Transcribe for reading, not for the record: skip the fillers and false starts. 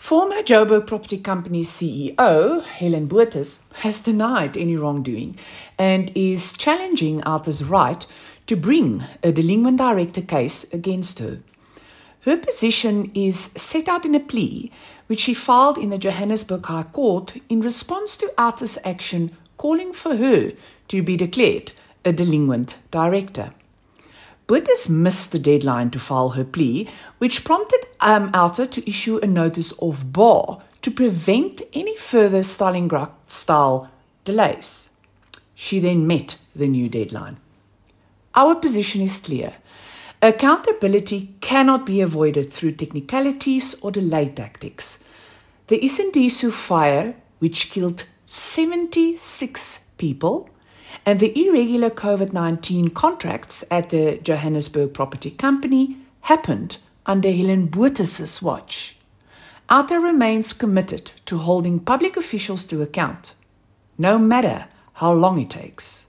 Former Joburg Property Company CEO, Helen Botha, has denied any wrongdoing and is challenging Alta's right to bring a delinquent director case against her. Her position is set out in a plea which she filed in the Johannesburg High Court in response to Alta's action calling for her to be declared a delinquent director. Botha missed the deadline to file her plea, which prompted Alta to issue a notice of bar to prevent any further Stalingrad-style delays. She then met the new deadline. Our position is clear. Accountability cannot be avoided through technicalities or delay tactics. The Isendisu fire, which killed 76 people, and the irregular COVID-19 contracts at the Johannesburg Property Company happened under Helen Botha's watch. Alta remains committed to holding public officials to account, no matter how long it takes.